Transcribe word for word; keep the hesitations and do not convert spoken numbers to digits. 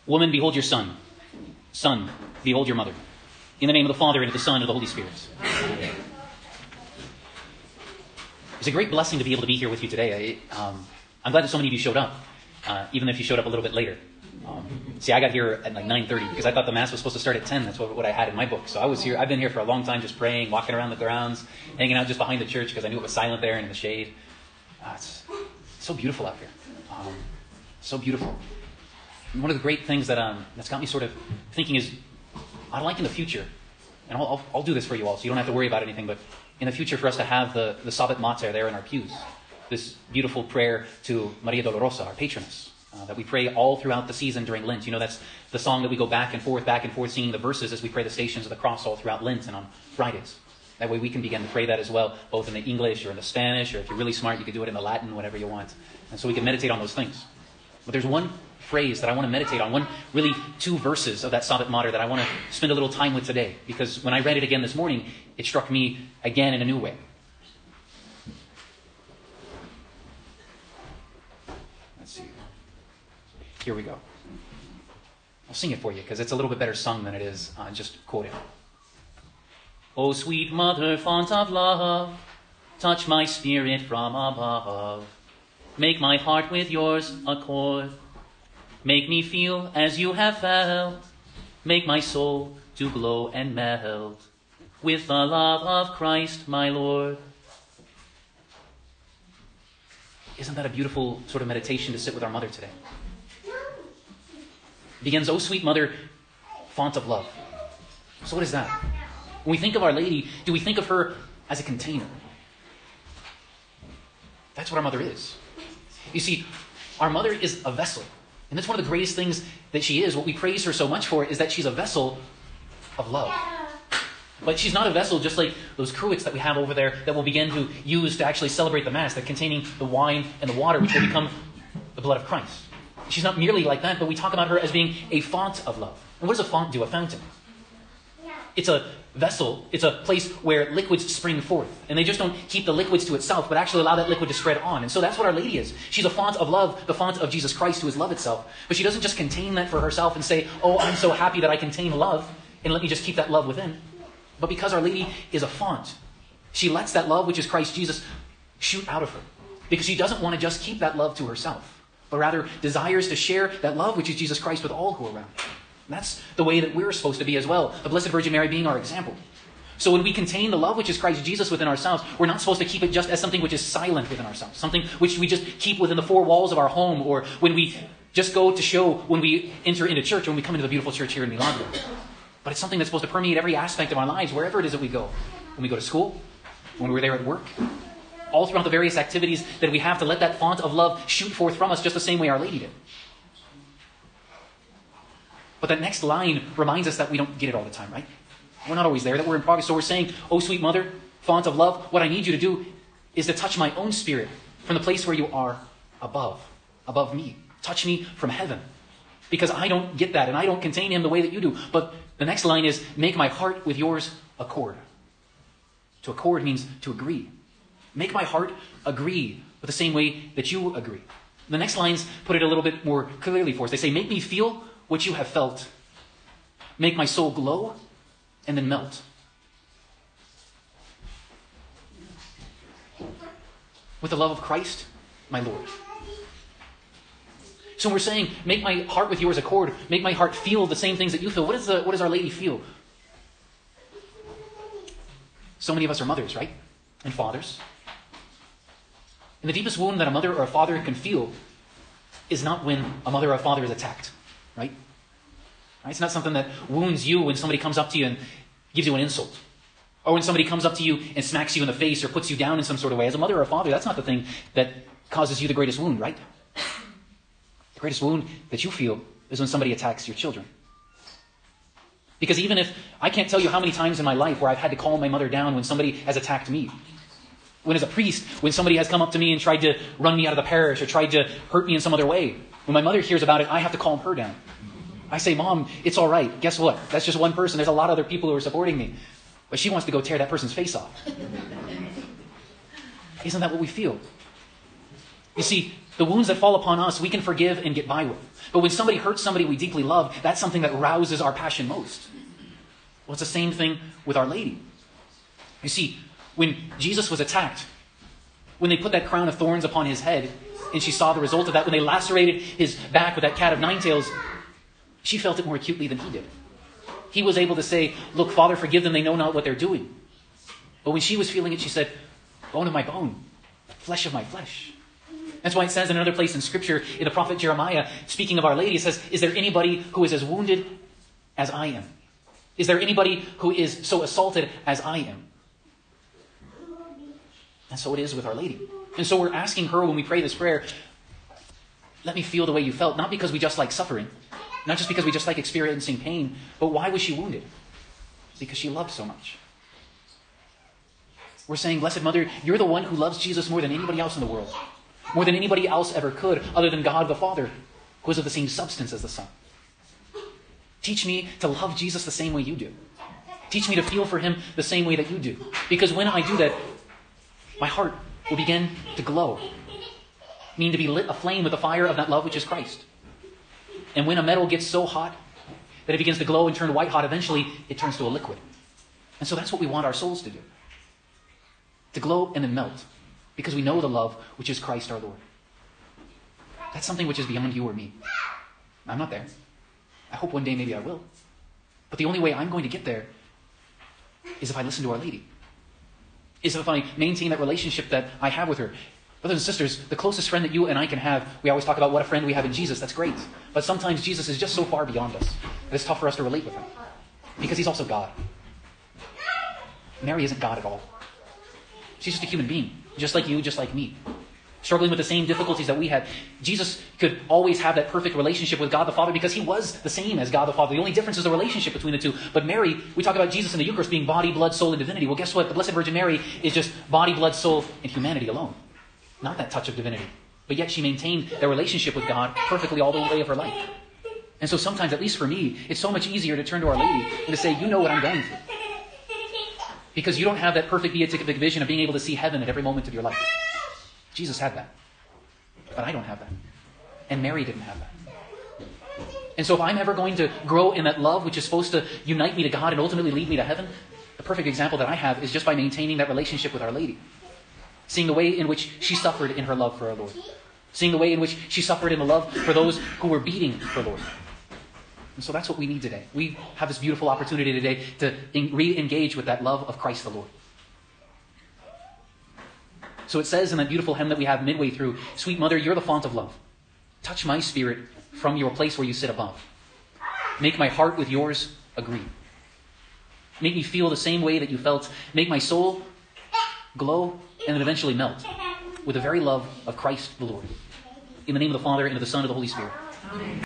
Woman, behold your son. Son, behold your mother. In the name of the Father, and of the Son, and of the Holy Spirit. It's a great blessing to be able to be here with you today. I, um, I'm glad that so many of you showed up, uh, even if you showed up a little bit later. Um, see, I got here at like nine thirty because I thought the Mass was supposed to start at ten. That's what, what I had in my book. So I was here. I've been here for a long time just praying, walking around the grounds, hanging out just behind the church because I knew it was silent there and in the shade. Uh, it's so beautiful out here. Um, so beautiful. And one of the great things that um, that's got me sort of thinking is, I'd like in the future, and I'll, I'll, I'll do this for you all so you don't have to worry about anything, but in the future for us to have the, the Sabbat Mater there in our pews. This beautiful prayer to Maria Dolorosa, our patroness, uh, that we pray all throughout the season during Lent. You know, that's the song that we go back and forth, back and forth, singing the verses as we pray the Stations of the Cross all throughout Lent and on Fridays. That way we can begin to pray that as well, both in the English or in the Spanish, or if you're really smart, you can do it in the Latin, whatever you want. And so we can meditate on those things. But there's one phrase that I want to meditate on, one, really two verses of that Sabbat Mater that I want to spend a little time with today. Because when I read it again this morning, it struck me again in a new way. Let's see. Here we go. I'll sing it for you because it's a little bit better sung than it is uh, just quoted. O sweet mother, font of love, touch my spirit from above. Make my heart with yours accord. Make me feel as you have felt. Make my soul to glow and melt with the love of Christ my Lord. Isn't that a beautiful sort of meditation to sit with our mother today? It begins, O sweet mother, font of love. So what is that? When we think of Our Lady, do we think of her as a container? That's what our mother is. You see, our mother is a vessel. And that's one of the greatest things that she is. What we praise her so much for is that she's a vessel of love. But she's not a vessel just like those cruets that we have over there that we'll begin to use to actually celebrate the Mass, that containing the wine and the water, which will become the blood of Christ. She's not merely like that, but we talk about her as being a font of love. And what does a font do? A fountain. It's a vessel. It's a place where liquids spring forth. And they just don't keep the liquids to itself, but actually allow that liquid to spread on. And so that's what Our Lady is. She's a font of love, the font of Jesus Christ, who is love itself. But she doesn't just contain that for herself and say, oh, I'm so happy that I contain love, and let me just keep that love within. But because Our Lady is a font, she lets that love, which is Christ Jesus, shoot out of her. Because she doesn't want to just keep that love to herself, but rather desires to share that love, which is Jesus Christ, with all who are around her. That's the way that we're supposed to be as well. The Blessed Virgin Mary being our example. So when we contain the love which is Christ Jesus within ourselves, we're not supposed to keep it just as something which is silent within ourselves. Something which we just keep within the four walls of our home, or when we just go to show when we enter into church, or when we come into the beautiful church here in Milagro. But it's something that's supposed to permeate every aspect of our lives, wherever it is that we go. When we go to school, when we're there at work, all throughout the various activities that we have to let that font of love shoot forth from us just the same way Our Lady did. But that next line reminds us that we don't get it all the time, right? We're not always there, that we're in progress. So we're saying, oh, sweet mother, font of love, what I need you to do is to touch my own spirit from the place where you are above, above me. Touch me from heaven. Because I don't get that, and I don't contain him the way that you do. But the next line is, make my heart with yours accord. To accord means to agree. Make my heart agree with the same way that you agree. The next lines put it a little bit more clearly for us. They say, make me feel what you have felt. Make my soul glow and then melt. With the love of Christ, my Lord. So we're saying, make my heart with yours accord. Make my heart feel the same things that you feel. What, is the, what does Our Lady feel? So many of us are mothers, right? And fathers. And the deepest wound that a mother or a father can feel is not when a mother or a father is attacked. Right? It's not something that wounds you when somebody comes up to you and gives you an insult. Or when somebody comes up to you and smacks you in the face or puts you down in some sort of way. As a mother or a father, that's not the thing that causes you the greatest wound, right? The greatest wound that you feel is when somebody attacks your children. Because even if, I can't tell you how many times in my life where I've had to calm my mother down when somebody has attacked me. When as a priest, when somebody has come up to me and tried to run me out of the parish or tried to hurt me in some other way. When my mother hears about it, I have to calm her down. I say, Mom, it's all right. Guess what? That's just one person. There's a lot of other people who are supporting me. But she wants to go tear that person's face off. Isn't that what we feel? You see, The wounds that fall upon us, we can forgive and get by with. But when somebody hurts somebody we deeply love, that's something that rouses our passion most. Well, it's the same thing with Our Lady. You see, when Jesus was attacked, when they put that crown of thorns upon his head, and she saw the result of that, when they lacerated his back with that cat of nine tails, she felt it more acutely than he did. He was able to say, look, Father, forgive them, they know not what they're doing. But when she was feeling it, she said, bone of my bone, flesh of my flesh. That's why it says in another place in Scripture, in the prophet Jeremiah, speaking of Our Lady, it says, is there anybody who is as wounded as I am? Is there anybody who is so assaulted as I am? And so it is with Our Lady. And so we're asking her when we pray this prayer, let me feel the way you felt, not because we just like suffering, not just because we just like experiencing pain, but why was she wounded? Because she loved so much. We're saying, Blessed Mother, you're the one who loves Jesus more than anybody else in the world, more than anybody else ever could, other than God the Father, who is of the same substance as the Son. Teach me to love Jesus the same way you do. Teach me to feel for him the same way that you do. Because when I do that, my heart will begin to glow. Mean to be lit aflame with the fire of that love which is Christ. And when a metal gets so hot that it begins to glow and turn white hot, eventually it turns to a liquid. And so that's what we want our souls to do. To glow and then melt. Because we know the love which is Christ our Lord. That's something which is beyond you or me. I'm not there. I hope one day maybe I will. But the only way I'm going to get there is if I listen to Our Lady. Is if I maintain that relationship that I have with her. Brothers and sisters, the closest friend that you and I can have, we always talk about what a friend we have in Jesus. That's great. But sometimes Jesus is just so far beyond us that it's tough for us to relate with him. Because he's also God. Mary isn't God at all. She's just a human being. Just like you, just like me. Struggling with the same difficulties that we had. Jesus could always have that perfect relationship with God the Father because he was the same as God the Father. The only difference is the relationship between the two. But Mary, we talk about Jesus in the Eucharist being body, blood, soul, and divinity. Well, guess what? The Blessed Virgin Mary is just body, blood, soul, and humanity alone. Not that touch of divinity. But yet she maintained their relationship with God perfectly all the way of her life. And so sometimes, at least for me, it's so much easier to turn to Our Lady and to say, you know what I'm going through. Because you don't have that perfect beatific vision of being able to see heaven at every moment of your life. Jesus had that. But I don't have that. And Mary didn't have that. And so if I'm ever going to grow in that love which is supposed to unite me to God and ultimately lead me to heaven, the perfect example that I have is just by maintaining that relationship with Our Lady. Seeing the way in which she suffered in her love for our Lord. Seeing the way in which she suffered in the love for those who were beating her Lord. And so that's what we need today. We have this beautiful opportunity today to re-engage with that love of Christ the Lord. So it says in that beautiful hymn that we have midway through, Sweet Mother, you're the font of love. Touch my spirit from your place where you sit above. Make my heart with yours agree. Make me feel the same way that you felt. Make my soul glow and then eventually melt with the very love of Christ the Lord. In the name of the Father, and of the Son, and of the Holy Spirit. Amen.